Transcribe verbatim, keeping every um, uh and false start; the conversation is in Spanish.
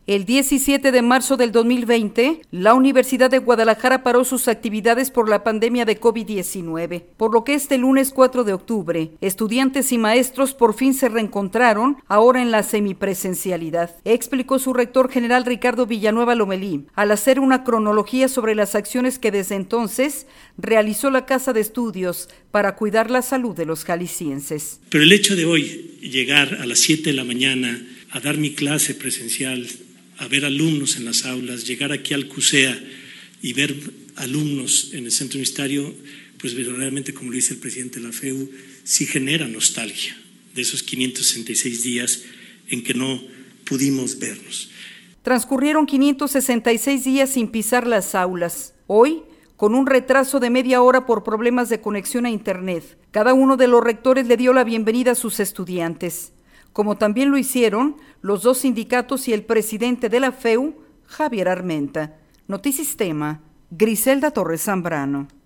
El diecisiete de marzo del dos mil veinte, la Universidad de Guadalajara paró sus actividades por la pandemia de COVID diecinueve, por lo que este lunes cuatro de octubre, estudiantes y maestros por fin se reencontraron, ahora en la semipresencialidad, explicó su rector general Ricardo Villanueva Lomelí, al hacer una cronología sobre las acciones que desde entonces realizó la Casa de Estudios para cuidar la salud de los jaliscienses. Pero el hecho de hoy llegar a las siete de la mañana a dar mi clase presencial, a ver alumnos en las aulas, llegar aquí al CUSEA y ver alumnos en el centro universitario, pues verdaderamente, como lo dice el presidente de la F E U, sí genera nostalgia de esos quinientos sesenta y seis días en que no pudimos vernos. Transcurrieron quinientos sesenta y seis días sin pisar las aulas. Hoy, con un retraso de media hora por problemas de conexión a Internet, cada uno de los rectores le dio la bienvenida a sus estudiantes, como también lo hicieron los dos sindicatos y el presidente de la F E U, Javier Armenta. Notisistema, Griselda Torres Zambrano.